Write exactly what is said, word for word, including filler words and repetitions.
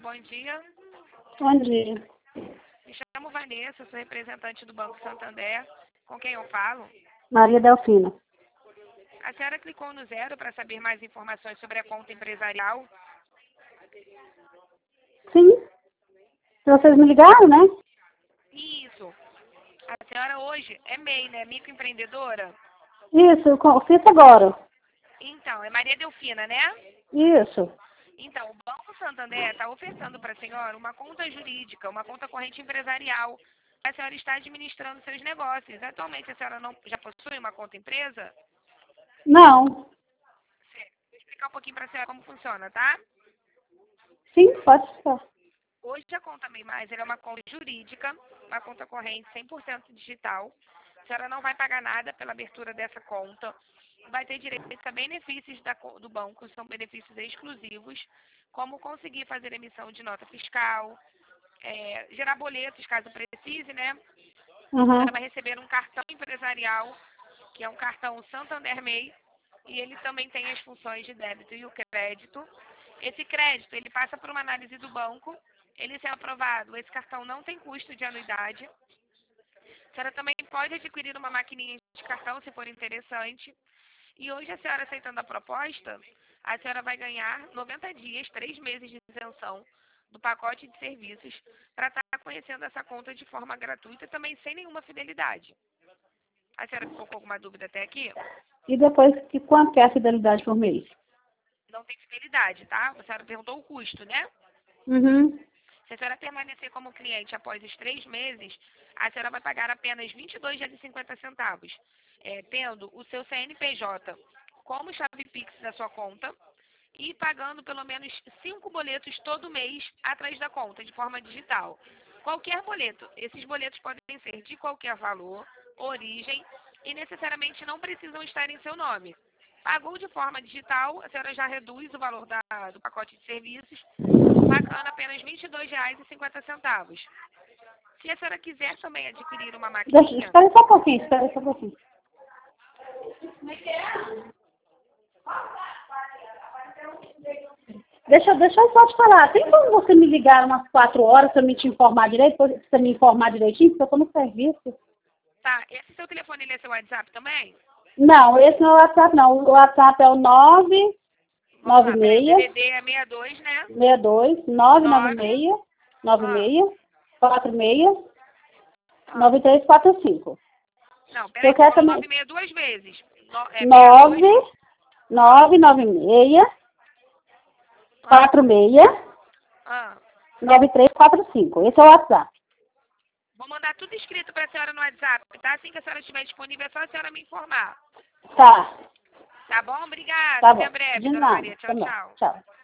bom dia. Bom dia. Me chamo Vanessa, sou representante do Banco Santander. Com quem eu falo? Maria Delfina. A senhora clicou no zero para saber mais informações sobre a conta empresarial? Sim. Vocês me ligaram, né? Isso. A senhora hoje é M E I, né? Microempreendedora? Isso, eu co- fiz agora. Então, é Maria Delfina, né? Isso. Então, o Banco Santander está ofertando para a senhora uma conta jurídica, uma conta corrente empresarial. A senhora está administrando seus negócios. Atualmente, a senhora não, já possui uma conta empresa? Não. Certo. Vou explicar um pouquinho para a senhora como funciona, tá? Sim, pode ser. Hoje a conta MEI Mais ela é uma conta jurídica, uma conta corrente cem por cento digital. A senhora não vai pagar nada pela abertura dessa conta. Vai ter direito a benefícios da co- do banco, são benefícios exclusivos, como conseguir fazer emissão de nota fiscal, é, gerar boletos caso precise, né? A senhora Uhum. vai receber um cartão empresarial, que é um cartão Santander MEI, e ele também tem as funções de débito e o crédito. Esse crédito, ele passa por uma análise do banco, ele sendo aprovado, esse cartão não tem custo de anuidade. A senhora também pode adquirir uma maquininha de cartão, se for interessante. E hoje, a senhora aceitando a proposta, a senhora vai ganhar noventa dias, três meses de isenção do pacote de serviços para estar conhecendo essa conta de forma gratuita, também sem nenhuma fidelidade. A senhora ficou com alguma dúvida até aqui? E depois, que quanto que é a fidelidade por mês? Não tem fidelidade, tá? A senhora perguntou o custo, né? Uhum. Se a senhora permanecer como cliente após os três meses, a senhora vai pagar apenas vinte e dois reais e cinquenta centavos, é, tendo o seu C N P J como chave Pix da sua conta e pagando pelo menos cinco boletos todo mês atrás da conta, de forma digital. Qualquer boleto. Esses boletos podem ser de qualquer valor, origem e necessariamente não precisam estar em seu nome. Pagou de forma digital, a senhora já reduz o valor da, do pacote de serviços, pagando apenas vinte e dois reais e cinquenta centavos. Se a senhora quiser também adquirir uma Deixa, maquininha, espera só um pouquinho, espera só um pouquinho. Deixa, deixa eu só te falar. Tem como você me ligar umas quatro horas para me te informar direito, para você me informar direitinho, porque eu estou no serviço? tá? Esse seu telefone ele é seu WhatsApp também? Não, esse não é o WhatsApp, não. O WhatsApp é o nove Vamos nove lá, peraí, o D D seis D é sessenta e dois, né? seis dois nove nove nove, seis nove ah, seis quatro seis ah. nove três quatro cinco. Não, peraí, Eu você quero falou também nove seis duas vezes. No, é sessenta e nove dois, ah, nove nove seis ah, quatro seis ah. nove três quatro cinco. Esse é o WhatsApp. Vou mandar tudo escrito para a senhora no WhatsApp, tá? Assim que a senhora estiver disponível, é só a senhora me informar. Tá, Tá bom? Obrigada. tá Até bom. breve, De dona nada. Maria. Tá Tchau, bom. tchau. Tchau.